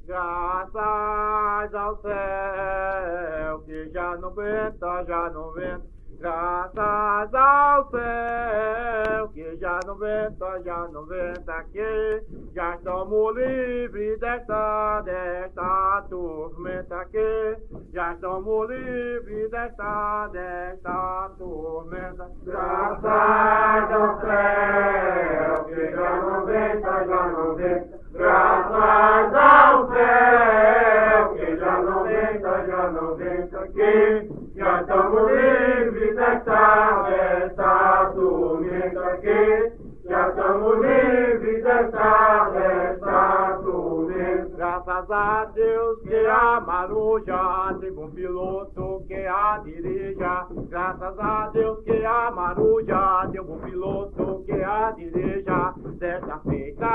Graças ao céu que já não venta, já não venta. Graças ao céu que já não venta, que já estamos livres desta tormenta, que já estamos livres desta tormenta. Graças ao céu que já não venta, já não venta. Graças ao céu que já não venta, que já estamos livres desta tormenta, que já estamos livres desta tormenta. Graças a Deus que a Maruja teve um piloto que a dirija. Graças a Deus que a Maruja teve um piloto que a dirija. Dessa feita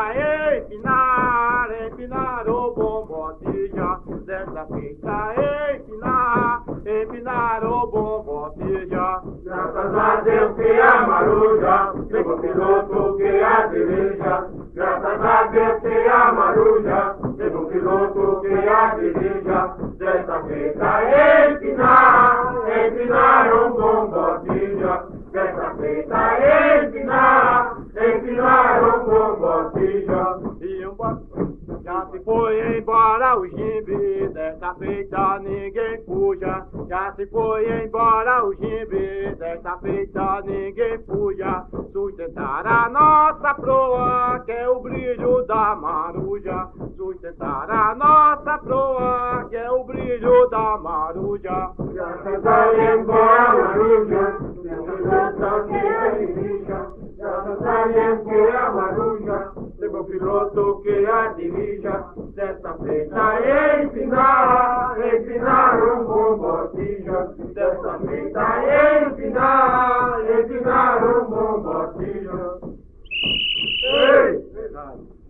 empinar o bom botija. Dessa feita empinar o bom botija. Graças a Deus que a Maruja teve um piloto que a dirija. Graças a Deus que a Maruja teve um piloto que a dirija. Dessa feita empinar um bom botija. Dessa feita empinar um bom botija. Já se foi embora o Jimbe, dessa feita ninguém fuja. Já se foi embora o Jimbe, dessa feita ninguém fuja. Sustentar a nossa proa, que é o brilho da Maruja. Sustentar a nossa proa, que é o brilho da Maruja. Já se foi embora a Maruja, dessa que a dirija. Já se foi embora a Maruja, teve um piloto que a dirija. Dessa feita empinar um bom botija. Dessa feita empinar um bom botija. Ei!